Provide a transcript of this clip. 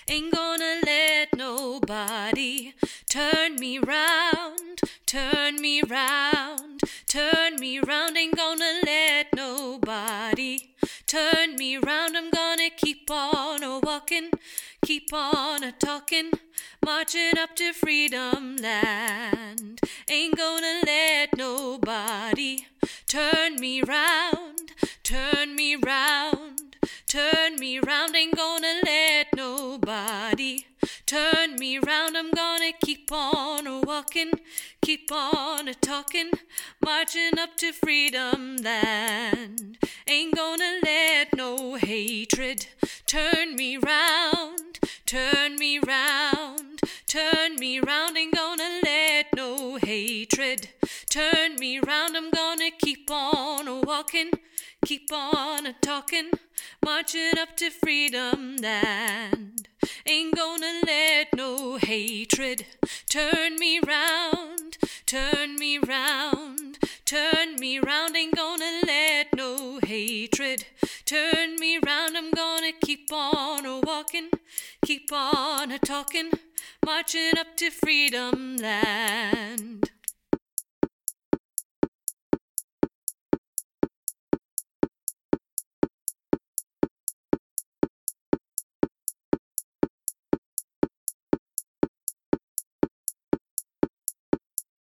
Ain't gonna let nobody turn me round, turn me round, turn me round. Ain't gonna let nobody turn me round. I'm gonna keep on a-walking, keep on a-talking, marching up to freedom land. Ain't gonna let nobody turn me round, turn me round, turn me round. Ain't gonna let nobody turn me round. I'm gonna keep on a-walking, keep on a-talking, marching up to freedom land. Ain't gonna let no hatred turn me round, turn me round, turn me round. Ain't gonna let no hatred turn me round. I'm gonna keep on a-walking, keep on a-talking, marching up to freedom land. Ain't gonna let no hatred turn me round, turn me round, turn me round. Ain't gonna let no hatred turn me round. I'm gonna keep on a-walking, keep on a-talking, marching up to freedom land.